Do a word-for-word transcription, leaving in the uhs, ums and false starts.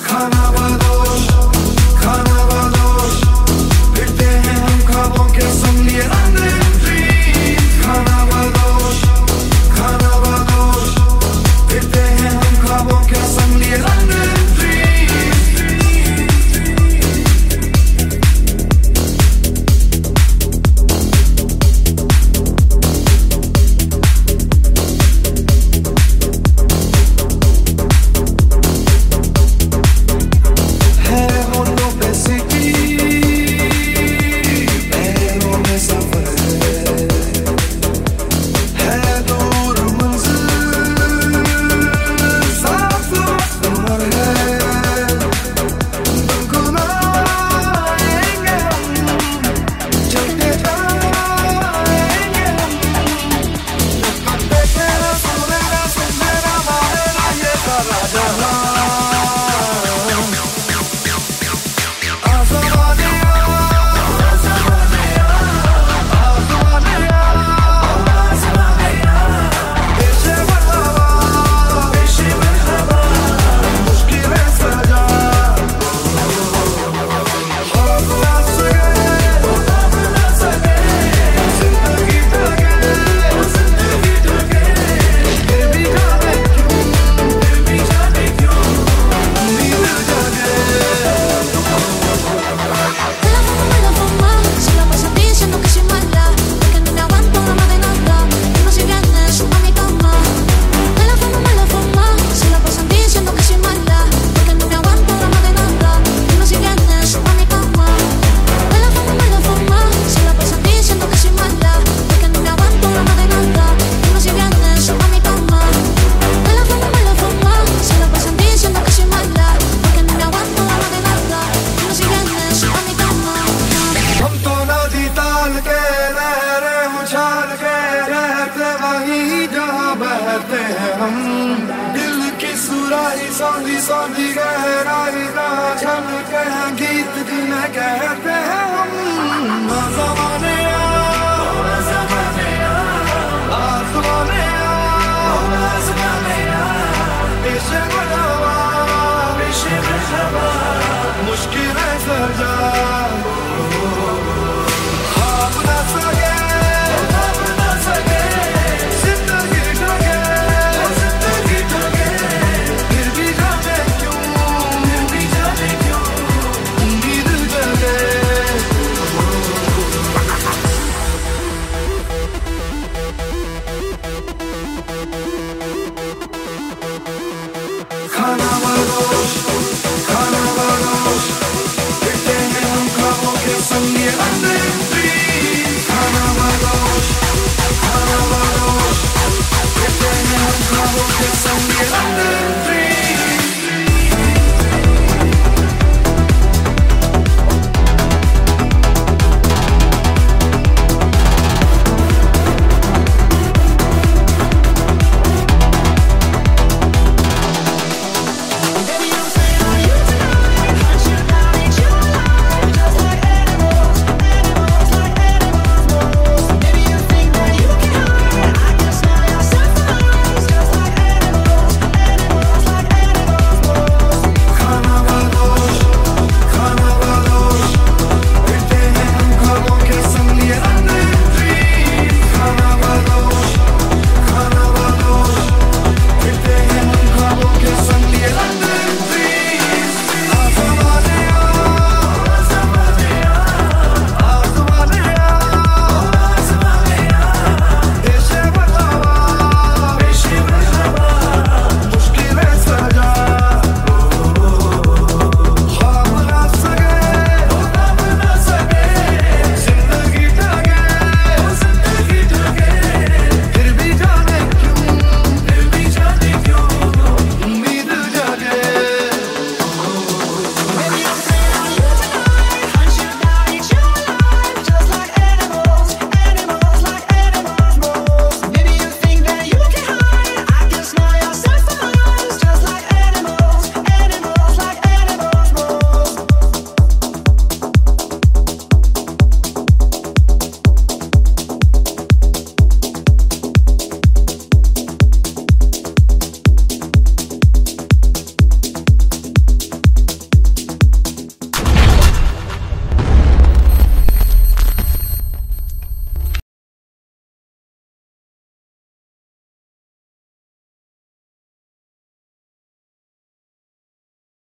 खाना बदोश खाना बदोश फिरते हैं हम ख्वाबों के संग लिए अंदर ड्रीम खाना बदोश खाना बदोश फिरते हैं हम ख्वाबों के संग लिए अंदर सौंधी सौंधी गहराई ना छलके हैं गीत जिन्हें कहते हैं हम ज़माने आज़माने पेशे बढ़ावा पेशे बढ़ावा मुश्किलें सजा आप न सके आप न सके जिंदगी ढके जिंदगी ढके फिर भी जाने क्यों फिर भी जाने क्यों उम्मीद जगे खाना बदोश खाना बदोश फिरते हैं हम ख्वाबों के संग ये अंदर खाना बदोश खाना बदोश फिरते हैं हम ख्वाबों के संग ये अंदर